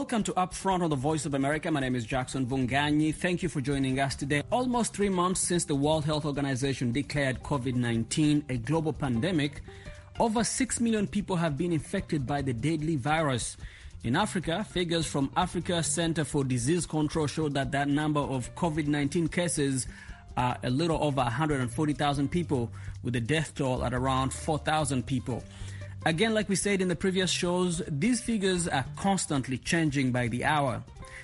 Welcome to Upfront on the Voice of America. My name is Jackson Vunganyi. Thank you for joining us today. Almost 3 months since the World Health Organization declared COVID-19 a global pandemic, over 6 million people have been infected by the deadly virus. In Africa, figures from Africa Center for Disease Control show that number of COVID-19 cases are a little over 140,000 people, with the death toll at around 4,000 people. Again, like we said in the previous shows, these figures are constantly changing by the hour.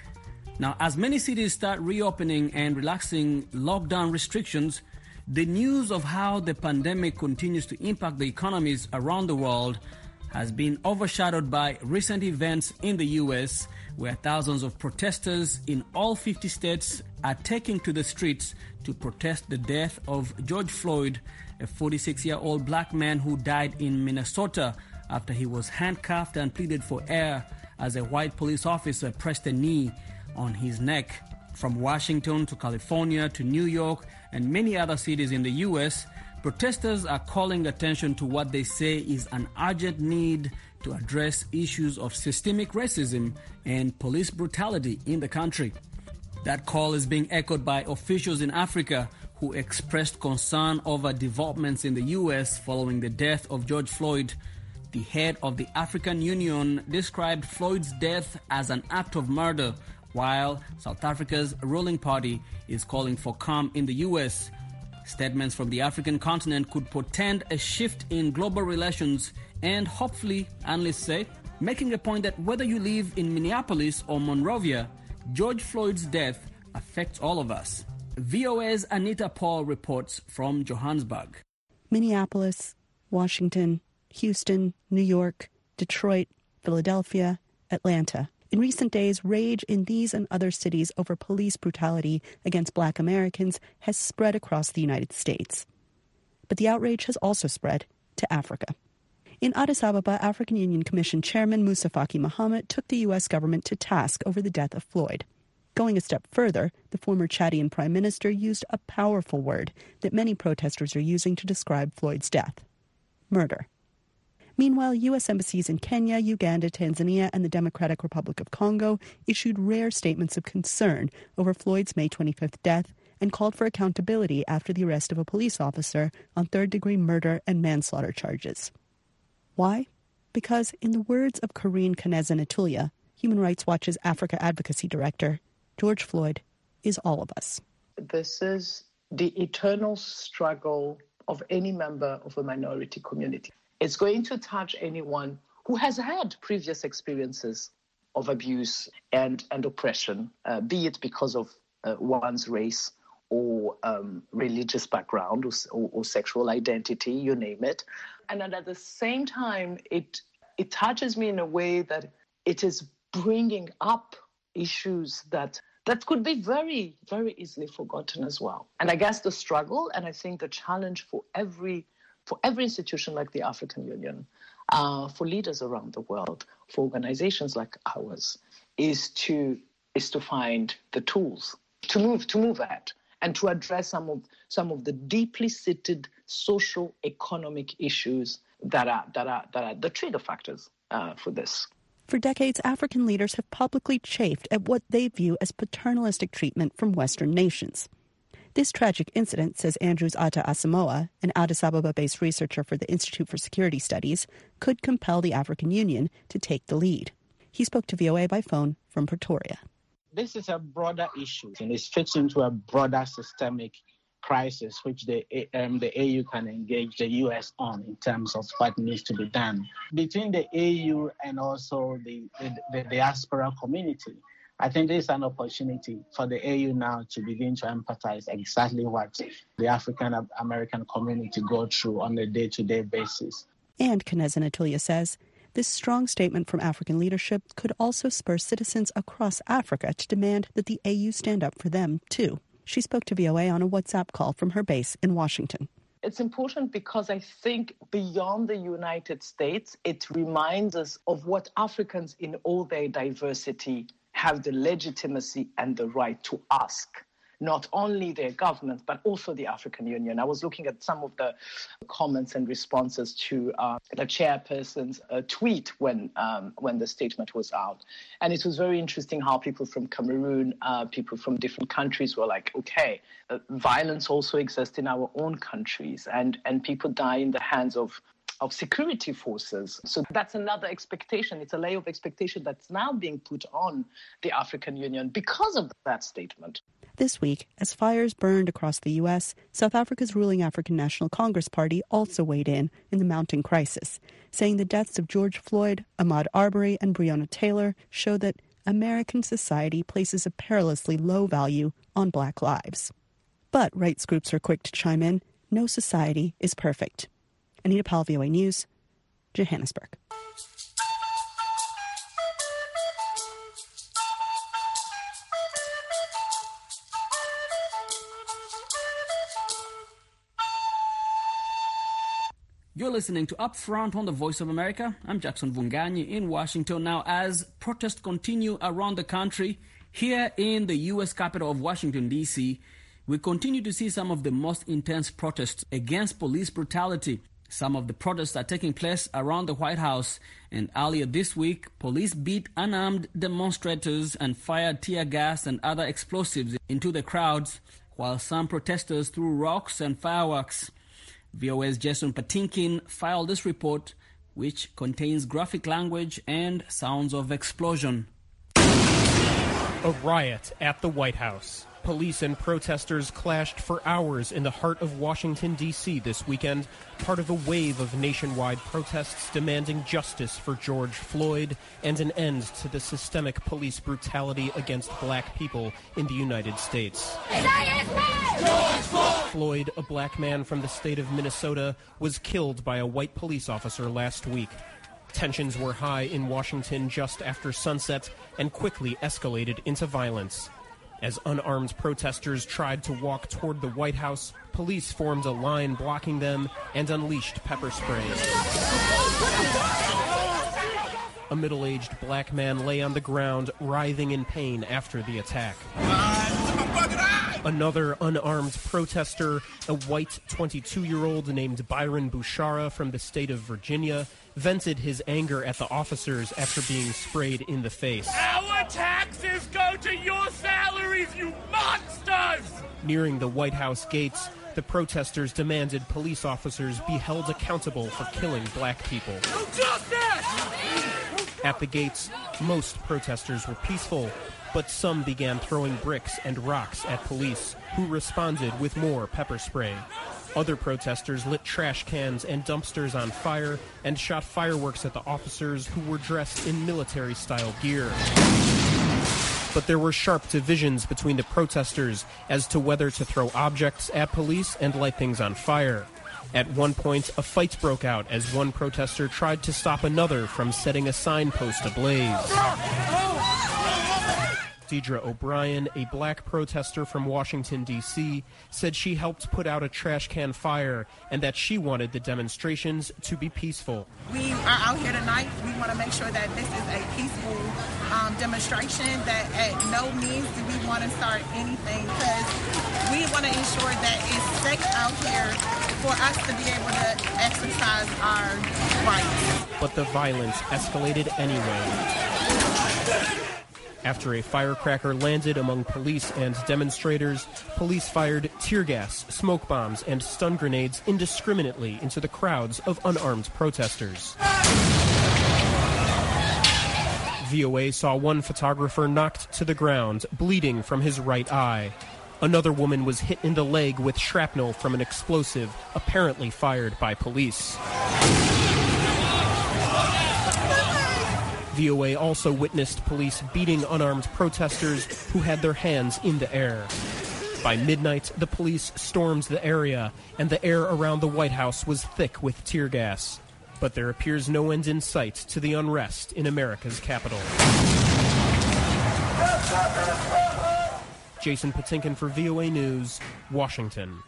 Now, as many cities start reopening and relaxing lockdown restrictions, the news of how the pandemic continues to impact the economies around the world has been overshadowed by recent events in the U.S., where thousands of protesters in all 50 states are taking to the streets to protest the death of George Floyd, a 46-year-old black man who died in Minnesota after he was handcuffed and pleaded for air as a white police officer pressed a knee on his neck. From Washington to California to New York and many other cities in the U.S., protesters are calling attention to what they say is an urgent need to address issues of systemic racism and police brutality in the country. That call is being echoed by officials in Africa who expressed concern over developments in the U.S. following the death of George Floyd. The head of the African Union described Floyd's death as an act of murder, while South Africa's ruling party is calling for calm in the U.S. Statements from the African continent could portend a shift in global relations and hopefully, analysts say, making a point that whether you live in Minneapolis or Monrovia, George Floyd's death affects all of us. VOA's Anita Paul reports from Johannesburg. Minneapolis, Washington, Houston, New York, Detroit, Philadelphia, Atlanta. In recent days, rage in these and other cities over police brutality against Black Americans has spread across the United States. But the outrage has also spread to Africa. In Addis Ababa, African Union Commission Chairman Moussa Faki Mohammed took the U.S. government to task over the death of Floyd. Going a step further, the former Chadian prime minister used a powerful word that many protesters are using to describe Floyd's death: murder. Meanwhile, U.S. embassies in Kenya, Uganda, Tanzania, and the Democratic Republic of Congo issued rare statements of concern over Floyd's May 25th death and called for accountability after the arrest of a police officer on third-degree murder and manslaughter charges. Why? Because, in the words of Karine Kaneza-Natulia, Human Rights Watch's Africa Advocacy Director, George Floyd is all of us. This is the eternal struggle of any member of a minority community. It's going to touch anyone who has had previous experiences of abuse and oppression, be it because of one's race or religious background or sexual identity, you name it. And at the same time, it touches me in a way that it is bringing up issues that could be very, very easily forgotten as well. And I guess the struggle, and I think the challenge for every institution like the African Union, for leaders around the world, for organizations like ours, is to find the tools to move at and to address some of the deeply seated social economic issues that are the trigger factors for this. For decades, African leaders have publicly chafed at what they view as paternalistic treatment from Western nations. This tragic incident, says Andrews Atta Asamoah, an Addis Ababa-based researcher for the Institute for Security Studies, could compel the African Union to take the lead. He spoke to VOA by phone from Pretoria. This is a broader issue, and it fits into a broader systemic crisis, which the AU can engage the U.S. on in terms of what needs to be done. Between the AU and also the diaspora community, I think there's an opportunity for the AU now to begin to empathize exactly what the African American community go through on a day-to-day basis. And Kaneza-Natulia says this strong statement from African leadership could also spur citizens across Africa to demand that the AU stand up for them, too. She spoke to VOA on a WhatsApp call from her base in Washington. It's important because I think beyond the United States, it reminds us of what Africans in all their diversity have the legitimacy and the right to ask not only their government, but also the African Union. I was looking at some of the comments and responses to the chairperson's tweet when the statement was out. And it was very interesting how people from Cameroon, people from different countries were like, okay, violence also exists in our own countries, and people die in the hands of security forces. So that's another expectation. It's a layer of expectation that's now being put on the African Union because of that statement. This week, as fires burned across the U.S., South Africa's ruling African National Congress Party also weighed in the mounting crisis, saying the deaths of George Floyd, Ahmaud Arbery, and Breonna Taylor show that American society places a perilously low value on Black lives. But rights groups are quick to chime in. No society is perfect. Anita Powell, VOA News, Johannesburg. You're listening to Upfront on the Voice of America. I'm Jackson Vunganyi in Washington. Now, as protests continue around the country, here in the U.S. capital of Washington, D.C., we continue to see some of the most intense protests against police brutality. Some of the protests are taking place around the White House, and earlier this week, police beat unarmed demonstrators and fired tear gas and other explosives into the crowds, while some protesters threw rocks and fireworks. VOA's Jason Patinkin filed this report, which contains graphic language and sounds of explosion. A riot at the White House. Police and protesters clashed for hours in the heart of Washington, D.C. this weekend, part of a wave of nationwide protests demanding justice for George Floyd and an end to the systemic police brutality against black people in the United States. Floyd, a black man from the state of Minnesota, was killed by a white police officer last week. Tensions were high in Washington just after sunset and quickly escalated into violence. As unarmed protesters tried to walk toward the White House, police formed a line blocking them and unleashed pepper spray. A middle-aged black man lay on the ground, writhing in pain after the attack. Another unarmed protester, a white 22-year-old named Byron Bouchara from the state of Virginia, vented his anger at the officers after being sprayed in the face. Our taxes go to your salaries, you monsters! Nearing the White House gates, the protesters demanded police officers be held accountable for killing black people. No justice! At the gates, most protesters were peaceful, but some began throwing bricks and rocks at police, who responded with more pepper spray. Other protesters lit trash cans and dumpsters on fire and shot fireworks at the officers who were dressed in military-style gear. But there were sharp divisions between the protesters as to whether to throw objects at police and light things on fire. At one point, a fight broke out as one protester tried to stop another from setting a signpost ablaze. Deidre O'Brien, a black protester from Washington, D.C., said she helped put out a trash can fire and that she wanted the demonstrations to be peaceful. We are out here tonight. We want to make sure that this is a peaceful demonstration, that at no means do we want to start anything, because we want to ensure that it's safe out here for us to be able to exercise our rights. But the violence escalated anyway. After a firecracker landed among police and demonstrators, police fired tear gas, smoke bombs, and stun grenades indiscriminately into the crowds of unarmed protesters. VOA saw one photographer knocked to the ground, bleeding from his right eye. Another woman was hit in the leg with shrapnel from an explosive, apparently fired by police. VOA also witnessed police beating unarmed protesters who had their hands in the air. By midnight, the police stormed the area, and the air around the White House was thick with tear gas. But there appears no end in sight to the unrest in America's capital. Jason Patinkin for VOA News, Washington.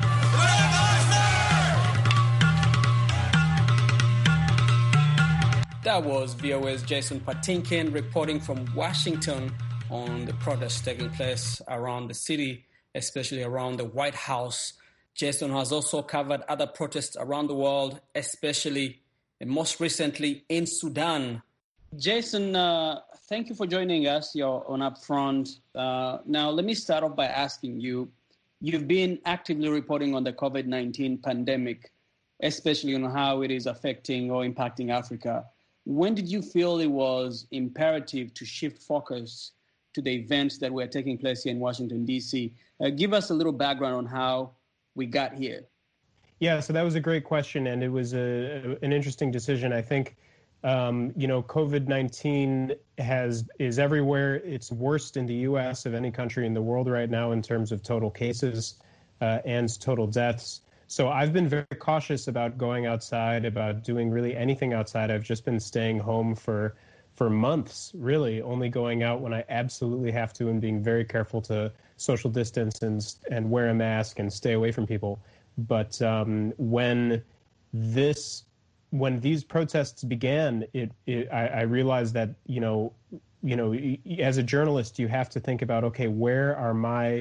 That was VOA's Jason Patinkin reporting from Washington on the protests taking place around the city especially around the White House. Jason has also covered other protests around the world, especially and most recently in Sudan. Jason, thank you for joining us. You're on Upfront. Now, let me start off by asking you, you've been actively reporting on the COVID-19 pandemic, especially on how it is affecting or impacting Africa. When did you feel it was imperative to shift focus to the events that were taking place here in Washington, D.C.? Give us a little background on how we got here. Yeah, so that was a great question, and it was an interesting decision. I think, COVID-19 is everywhere. It's worst in the U.S. of any country in the world right now in terms of total cases and total deaths. So I've been very cautious about going outside, about doing really anything outside. I've just been staying home for months, really, only going out when I absolutely have to and being very careful to social distance and wear a mask and stay away from people. But when these protests began, I realized that, as a journalist, you have to think about, okay, where are my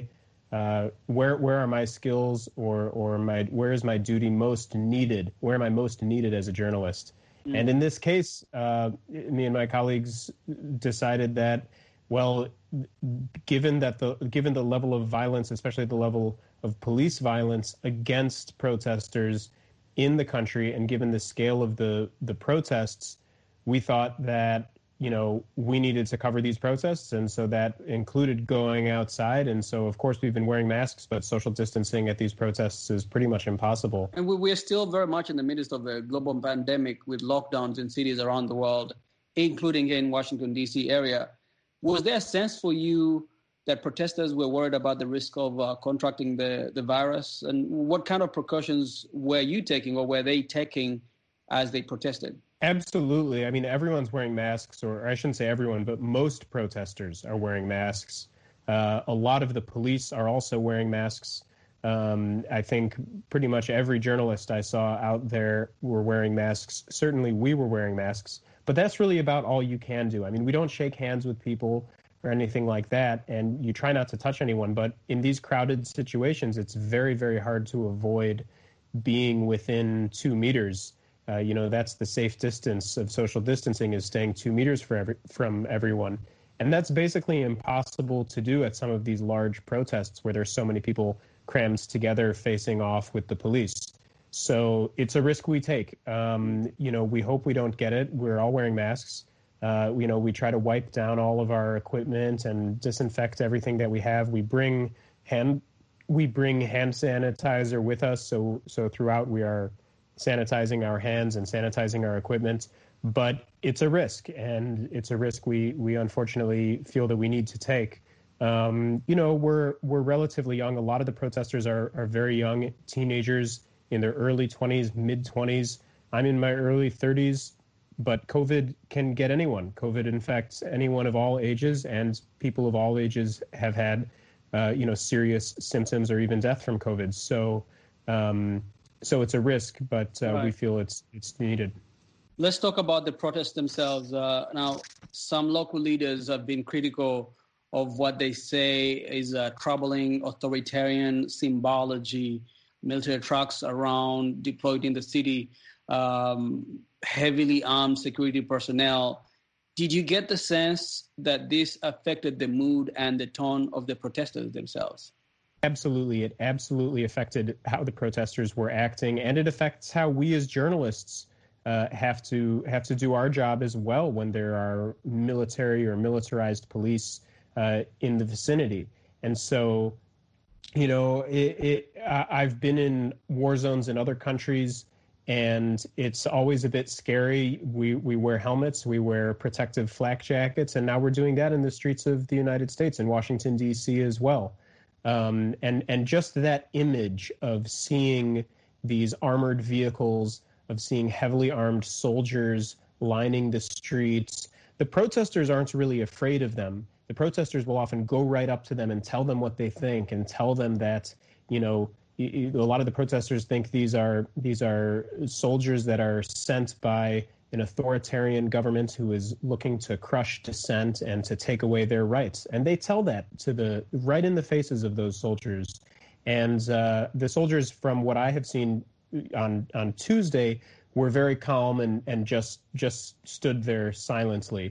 skills or where is my duty most needed? Where am I most needed as a journalist? Mm. And in this case, me and my colleagues decided that, well, given the level of violence, especially the level of police violence against protesters in the country, and given the scale of the protests, we thought that, we needed to cover these protests. And so that included going outside. And so, of course, we've been wearing masks, but social distancing at these protests is pretty much impossible. And we're still very much in the midst of a global pandemic with lockdowns in cities around the world, including in Washington, D.C. area. Was there a sense for you that protesters were worried about the risk of contracting the virus? And what kind of precautions were you taking, or were they taking as they protested? Absolutely. I mean, everyone's wearing masks, or I shouldn't say everyone, but most protesters are wearing masks. A lot of the police are also wearing masks. I think pretty much every journalist I saw out there were wearing masks. Certainly we were wearing masks, but that's really about all you can do. I mean, we don't shake hands with people or anything like that, and you try not to touch anyone. But in these crowded situations, it's very, very hard to avoid being within 2 meters. That's the safe distance of social distancing, is staying 2 meters from everyone. And that's basically impossible to do at some of these large protests where there's so many people crammed together facing off with the police. So it's a risk we take. We hope we don't get it. We're all wearing masks. We try to wipe down all of our equipment and disinfect everything that we have. We bring hand sanitizer with us. So throughout we are sanitizing our hands and sanitizing our equipment, but it's a risk, and it's a risk we unfortunately feel that we need to take. We're relatively young. A lot of the protesters are very young, teenagers in their early 20s, mid-20s. I'm in my early 30s, but COVID can get anyone. COVID infects anyone of all ages, and people of all ages have had, serious symptoms or even death from COVID. So it's a risk, but right. We feel it's needed. Let's talk about the protests themselves. Now, some local leaders have been critical of what they say is a troubling authoritarian symbology, military trucks around deployed in the city, heavily armed security personnel. Did you get the sense that this affected the mood and the tone of the protesters themselves? Absolutely. It absolutely affected how the protesters were acting, and it affects how we as journalists have to do our job as well when there are military or militarized police in the vicinity. And so, I've been in war zones in other countries, and it's always a bit scary. We wear helmets, we wear protective flak jackets, and now we're doing that in the streets of the United States, in Washington, D.C. as well. And just that image of seeing these armored vehicles, of seeing heavily armed soldiers lining the streets, the protesters aren't really afraid of them. The protesters will often go right up to them and tell them what they think, and tell them that, a lot of the protesters think these are soldiers that are sent by an authoritarian government who is looking to crush dissent and to take away their rights. And they tell that right in the faces of those soldiers. And the soldiers, from what I have seen on Tuesday, were very calm and just stood there silently.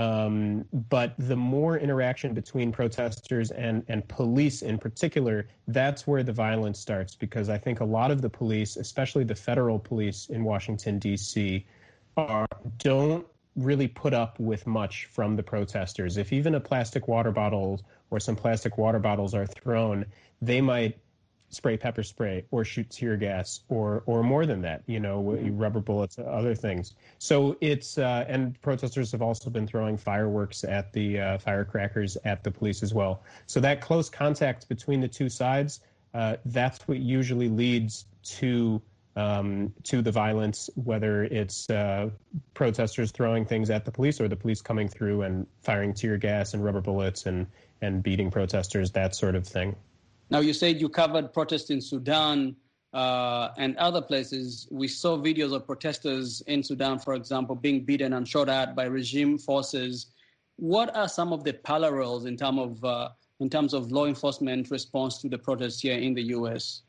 But the more interaction between protesters and police in particular, that's where the violence starts, because I think a lot of the police, especially the federal police in Washington, D.C., don't really put up with much from the protesters. If even a plastic water bottle or some plastic water bottles are thrown, they might spray pepper spray or shoot tear gas or more than that, rubber bullets, other things. So it's and protesters have also been throwing fireworks at the firecrackers at the police as well. So that close contact between the two sides, that's what usually leads to the violence, whether it's protesters throwing things at the police or the police coming through and firing tear gas and rubber bullets and beating protesters, that sort of thing. Now, you said you covered protests in Sudan and other places. We saw videos of protesters in Sudan, for example, being beaten and shot at by regime forces. What are some of the parallels in terms of law enforcement response to the protests here in the U.S.?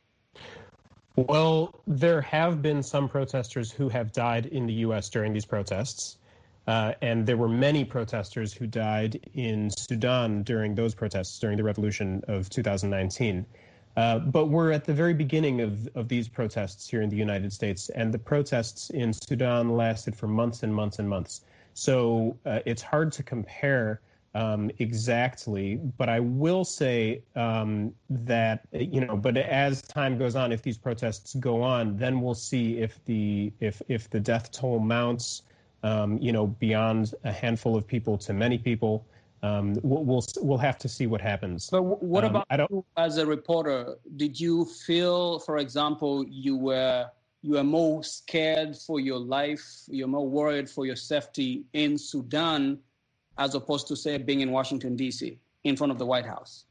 Well, there have been some protesters who have died in the U.S. during these protests. And there were many protesters who died in Sudan during those protests, during the revolution of 2019. But we're at the very beginning of these protests here in the United States, and the protests in Sudan lasted for months and months and months. So it's hard to compare exactly, but I will say that, but as time goes on, if these protests go on, then we'll see if the death toll mounts, beyond a handful of people to many people. We'll have to see what happens. But what about you as a reporter? Did you feel, for example, you were more scared for your life, you're more worried for your safety in Sudan, as opposed to, say, being in Washington, D.C., in front of the White House?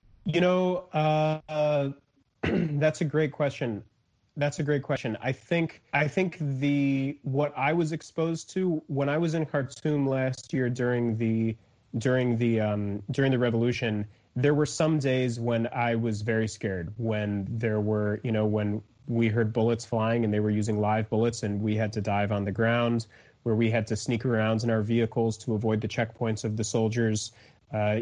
That's a great question. I think what I was exposed to when I was in Khartoum last year during the revolution, there were some days when I was very scared, when there were, when we heard bullets flying and they were using live bullets and we had to dive on the ground, where we had to sneak around in our vehicles to avoid the checkpoints of the soldiers. And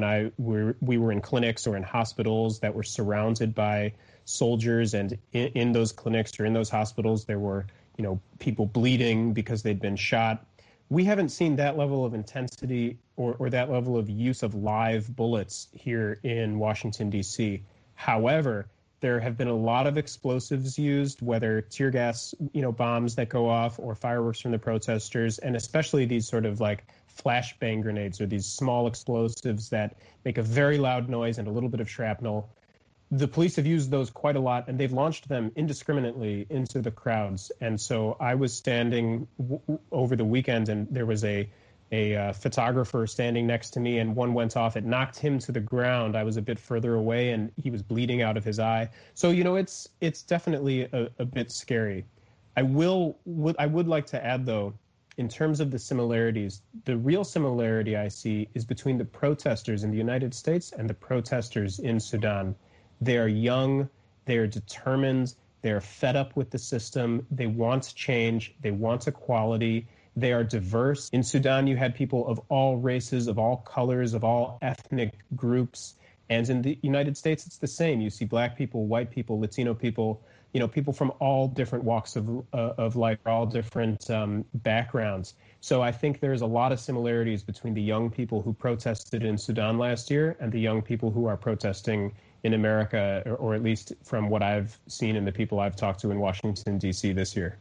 we were in clinics or in hospitals that were surrounded by soldiers, and in those clinics or in those hospitals, there were, people bleeding because they'd been shot. We haven't seen that level of intensity or that level of use of live bullets here in Washington, D.C. However, there have been a lot of explosives used, whether tear gas, bombs that go off or fireworks from the protesters, and especially these sort of like flashbang grenades or these small explosives that make a very loud noise and a little bit of shrapnel. The police have used those quite a lot, and they've launched them indiscriminately into the crowds. And so I was standing over the weekend, and there was a photographer standing next to me, and one went off. It knocked him to the ground. I was a bit further away, and he was bleeding out of his eye. So, it's definitely a bit scary. I would like to add, though, in terms of the similarities, the real similarity I see is between the protesters in the United States and the protesters in Sudan. They are young, they are determined, they are fed up with the system, they want change, they want equality, they are diverse. In Sudan, you had people of all races, of all colors, of all ethnic groups. And in the United States, it's the same. You see black people, white people, Latino people, people from all different walks of life, all different backgrounds. So I think there's a lot of similarities between the young people who protested in Sudan last year and the young people who are protesting in America, or at least from what I've seen and the people I've talked to in Washington, D.C. this year.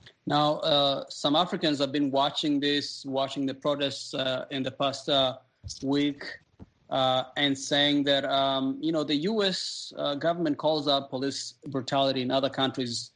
Now, some Africans have been watching the protests in the past week and saying that, the U.S. government calls out police brutality in other countries,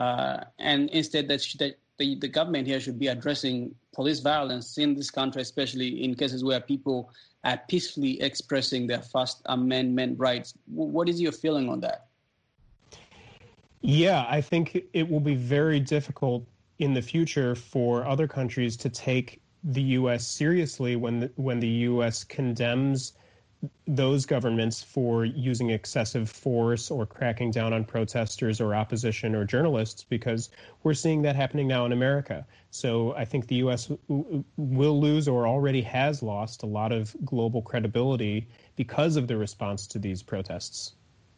and instead that the government here should be addressing police violence in this country, especially in cases where people are peacefully expressing their First Amendment rights. What is your feeling on that? Yeah, I think it will be very difficult in the future for other countries to take the U.S. seriously when the U.S. condemns those governments for using excessive force or cracking down on protesters or opposition or journalists, because we're seeing that happening now in America. So I think the U.S. will lose, or already has lost, a lot of global credibility because of the response to these protests.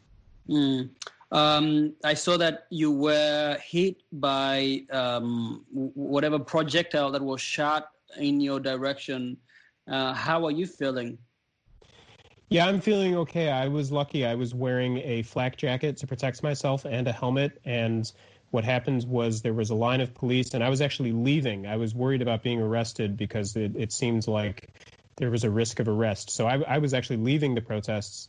I saw that you were hit by whatever projectile that was shot in your direction. How are you feeling? Yeah, I'm feeling okay. I was lucky. I was wearing a flak jacket to protect myself and a helmet. And what happened was there was a line of police, and I was actually leaving. I was worried about being arrested because it seemed like there was a risk of arrest. So I was actually leaving the protests.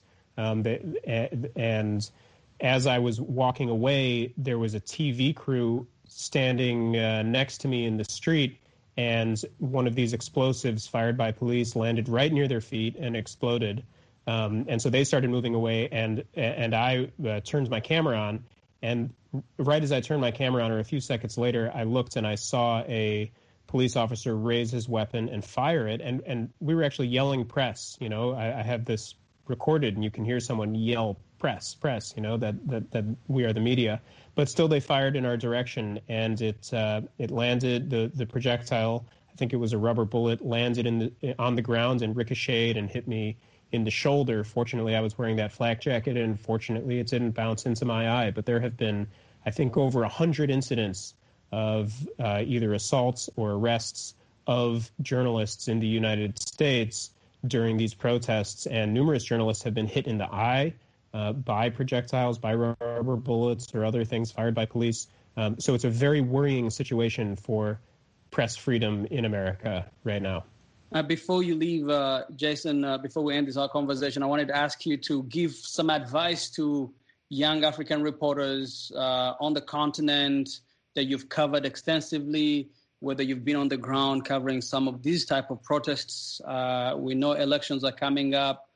And as I was walking away, there was a TV crew standing next to me in the street. And one of these explosives fired by police landed right near their feet and exploded. And so they started moving away, and I turned my camera on. And right as I turned my camera on, or a few seconds later, I looked and I saw a police officer raise his weapon and fire it. And we were actually yelling press. You know, I have this recorded, and you can hear someone yell press, you know, that we are the media. But still they fired in our direction, and it landed, the projectile, I think it was a rubber bullet, landed on the ground and ricocheted and hit me in the shoulder. Fortunately, I was wearing that flak jacket, and fortunately it didn't bounce into my eye. But there have been, I think, over 100 incidents of either assaults or arrests of journalists in the United States during these protests, and numerous journalists have been hit in the eye by projectiles, by rubber bullets or other things fired by police. So it's a very worrying situation for press freedom in America right now. Before you leave, Jason, before we end this our conversation, I wanted to ask you to give some advice to young African reporters on the continent that you've covered extensively, whether you've been on the ground covering some of these type of protests. We know elections are coming up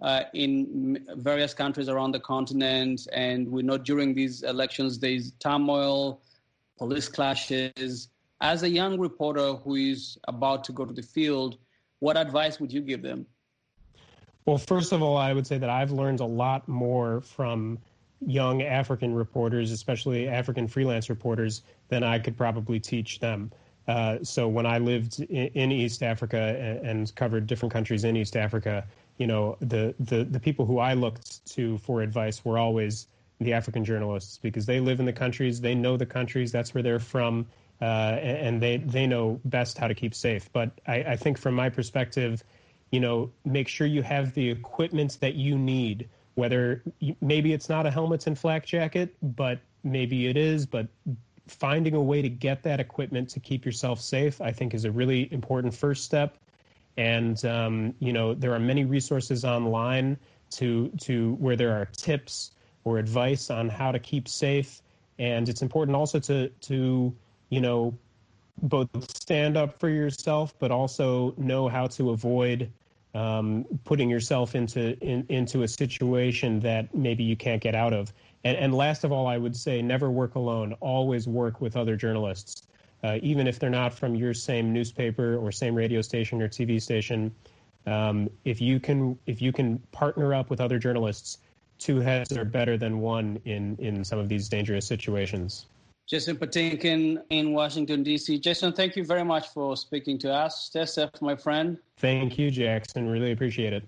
in various countries around the continent, and we know during these elections there's turmoil, police clashes. As a young reporter who is about to go to the field, what advice would you give them? Well, first of all, I would say that I've learned a lot more from young African reporters, especially African freelance reporters, than I could probably teach them. So when I lived in East Africa and covered different countries in East Africa, you know, the people who I looked to for advice were always the African journalists, because they live in the countries, they know the countries, that's where they're from, and they know best how to keep safe. But I think from my perspective, you know, make sure you have the equipment that you need, whether maybe it's not a helmet and flak jacket, but maybe it is, but finding a way to get that equipment to keep yourself safe, I think, is a really important first step. And, you know, there are many resources online to where there are tips or advice on how to keep safe. And it's important also to you know, both stand up for yourself, but also know how to avoid putting yourself into a situation that maybe you can't get out of. And last of all, I would say never work alone. Always work with other journalists, even if they're not from your same newspaper or same radio station or TV station. If you can partner up with other journalists, two heads are better than one in some of these dangerous situations. Jason Patinkin in Washington, D.C. Jason, thank you very much for speaking to us. Stay safe, my friend. Thank you, Jackson. Really appreciate it.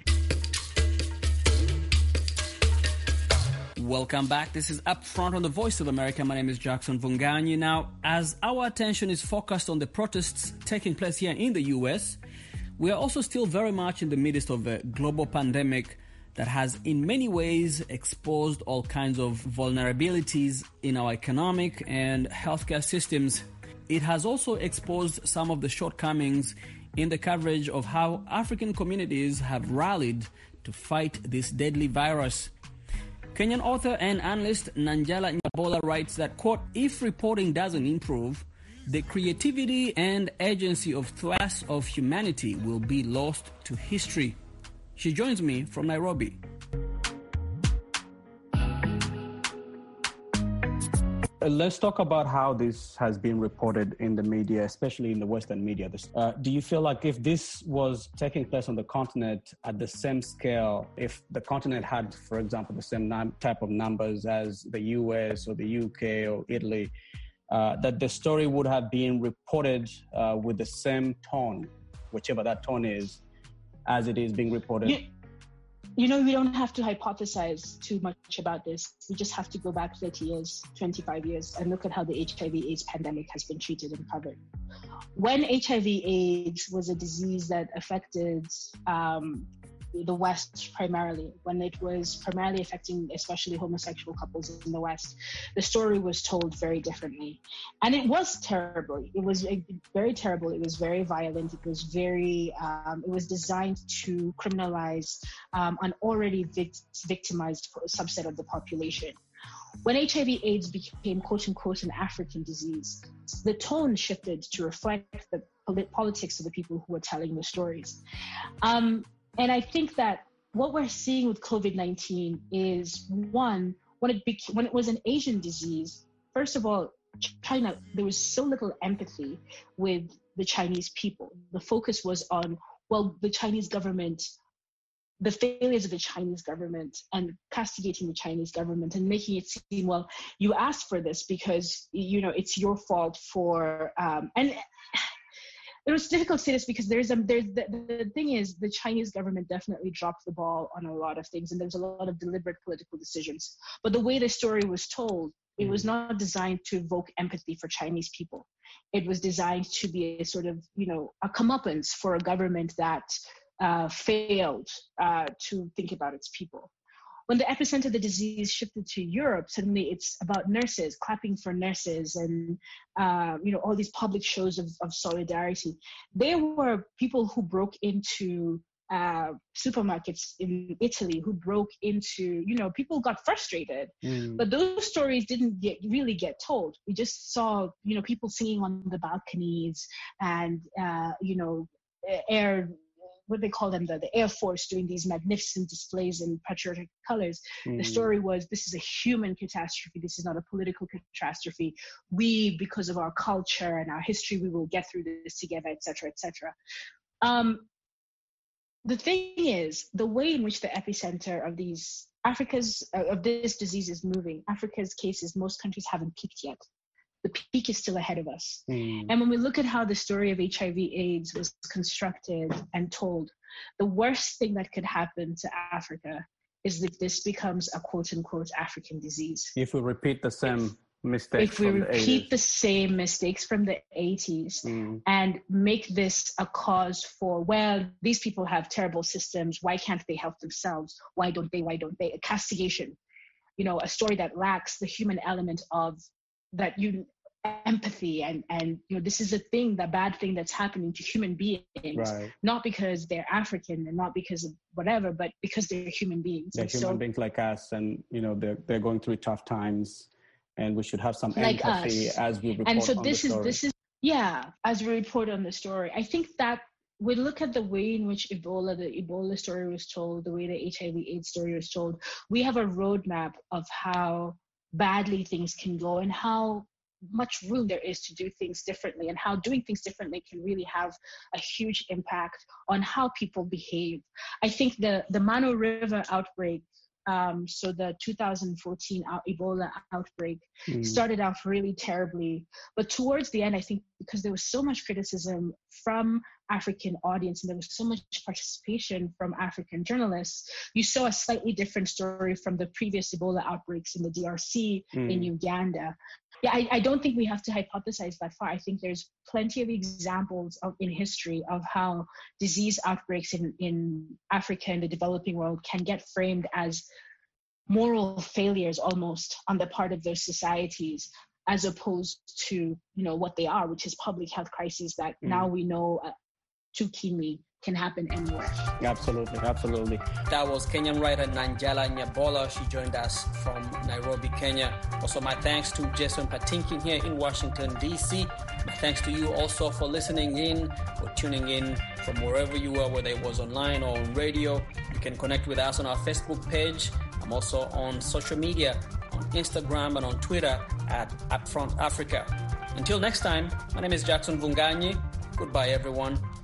Welcome back. This is Up Front on the Voice of America. My name is Jackson Vunganyi. Now, as our attention is focused on the protests taking place here in the U.S., we are also still very much in the midst of a global pandemic that has in many ways exposed all kinds of vulnerabilities in our economic and healthcare systems. It has also exposed some of the shortcomings in the coverage of how African communities have rallied to fight this deadly virus. Kenyan author and analyst Nanjala Nyabola writes that, quote, if reporting doesn't improve, the creativity and agency of thrust of humanity will be lost to history. She joins me from Nairobi. let's talk about how this has been reported in the media, especially in the Western media. Do you feel like if this was taking place on the continent at the same scale, if the continent had, for example, the same type of numbers as the US or the UK or Italy, that the story would have been reported with the same tone, whichever that tone is, as it is being reported? You know, we don't have to hypothesize too much about this. We just have to go back 30 years, 25 years, and look at how the HIV/AIDS pandemic has been treated and covered. When HIV/AIDS was a disease that affected the West primarily, when it was primarily affecting especially homosexual couples in the West, the story was told very differently. And it was terrible. It was very terrible. It was very violent. It was very, it was designed to criminalize an already victimized subset of the population. When HIV/AIDS became quote unquote an African disease, the tone shifted to reflect the politics of the people who were telling the stories. And I think that what we're seeing with COVID-19 is, one, when it was an Asian disease, first of all, China, there was so little empathy with the Chinese people. The focus was on, well, the Chinese government, the failures of the Chinese government, and castigating the Chinese government and making it seem, well, you asked for this because, you know, it's your fault for, and it was difficult to say this because the thing is, the Chinese government definitely dropped the ball on a lot of things, and there was a lot of deliberate political decisions. But the way the story was told, it was not designed to evoke empathy for Chinese people. It was designed to be a sort of, you know, a comeuppance for a government that failed to think about its people. When the epicenter of the disease shifted to Europe, suddenly it's about nurses, clapping for nurses, and you know, all these public shows of solidarity. There were people who broke into supermarkets in Italy, who broke into, you know, people got frustrated. But those stories didn't really get told. We just saw, you know, people singing on the balconies and, you know, what they call them, the Air Force doing these magnificent displays in patriotic colors. The story was, this is a human catastrophe. This is not a political catastrophe. We, because of our culture and our history, we will get through this together, et cetera, et cetera. The thing is, the way in which the epicenter of this disease is moving, Africa's cases, most countries haven't peaked yet. The peak is still ahead of us. And when we look at how the story of HIV/AIDS was constructed and told, the worst thing that could happen to Africa is that this becomes a quote-unquote African disease. If we repeat the same mistakes if we repeat the same mistakes from the 80s and make this a cause for, well, these people have terrible systems, why can't they help themselves? Why don't they? A castigation, you know, a story that lacks the human element of that empathy and you know, this is the bad thing that's happening to human beings, right? Not because they're African and not because of whatever, but because they're human beings. They're human beings like us, and you know, they're going through tough times, and we should have some empathy as we report on the story. And so this is as we report on the story. I think that we look at the way in which the Ebola story was told, the way the HIV/AIDS story was told. We have a roadmap of how badly things can go and how much room there is to do things differently, and how doing things differently can really have a huge impact on how people behave. I think the Mano River outbreak, so the 2014 Ebola outbreak started off really terribly, but towards the end, I think because there was so much criticism from African audience and there was so much participation from African journalists, you saw a slightly different story from the previous Ebola outbreaks in the DRC, in Uganda. Yeah, I don't think we have to hypothesize that far. I think there's plenty of examples in history of how disease outbreaks in Africa and the developing world can get framed as moral failures almost on the part of those societies, as opposed to, you know, what they are, which is public health crises that now we know too keenly can happen anywhere. Absolutely. That was Kenyan writer Nanjala Nyabola. She joined us from Nairobi, Kenya. Also, my thanks to Jason Patinkin here in Washington, D.C. My thanks to you also for listening in or tuning in from wherever you were, whether it was online or on radio. You can connect with us on our Facebook page. I'm also on social media on Instagram and on Twitter at Upfront Africa. Until next time, my name is Jackson Vunganyi. Goodbye, everyone.